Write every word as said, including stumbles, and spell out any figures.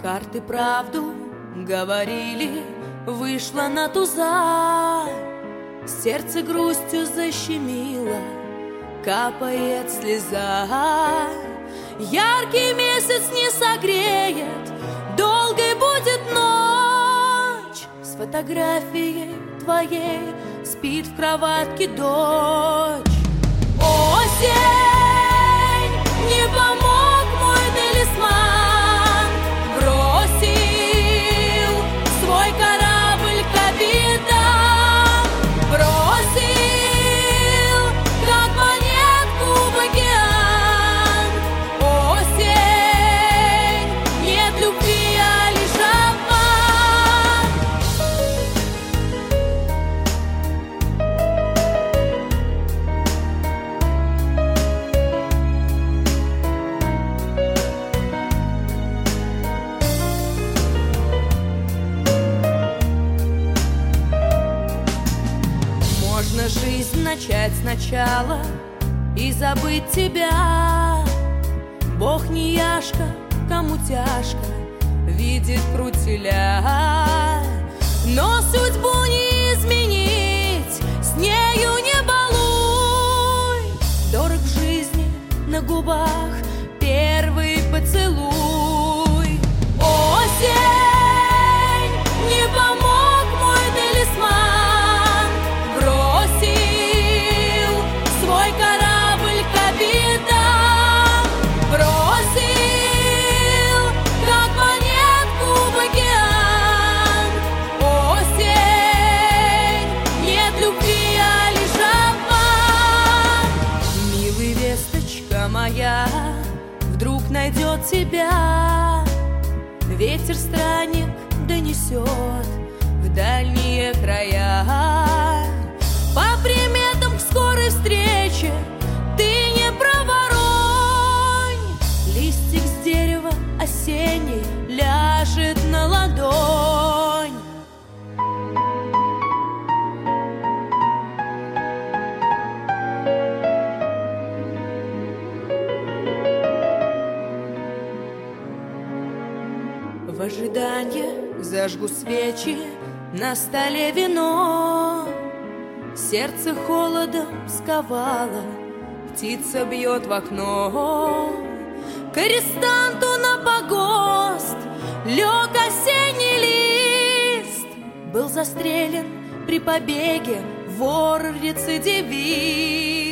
Карты правду говорили, вышла на туза, сердце грустью защемило, капает слеза. Яркий месяц не согреет, долгой будет ночь. С фотографией твоей спит в кроватке дочь. Осень, не помог мой талисман, бросил свой корабль капитан, бросил, как монетку в океан. Осень, нет любви, а лишь обман. Можно жизнь начать сначала и забыть тебя. Бог не яшка, кому тяжко, видит крутиля. Но судьбу не изменить, с нею не балуй. Дорог в жизни на губах первый поцелуй. Осень, не помог мой талисман, бросил свой корабль капитан, бросил, как монетку в океан. Осень, нет любви, а лишь обман. Милый, весточка моя вдруг найдет тебя, ветер странник донесет в дальние края. По приметам к скорой встрече ты не проворонь, листик с дерева осенний ляжет на ладонь. В ожидании зажгу свечи, на столе вино. Сердце холодом сковало, птица бьет в окно. К арестанту на погост лег осенний лист. Был застрелен при побеге вор-рецидивист.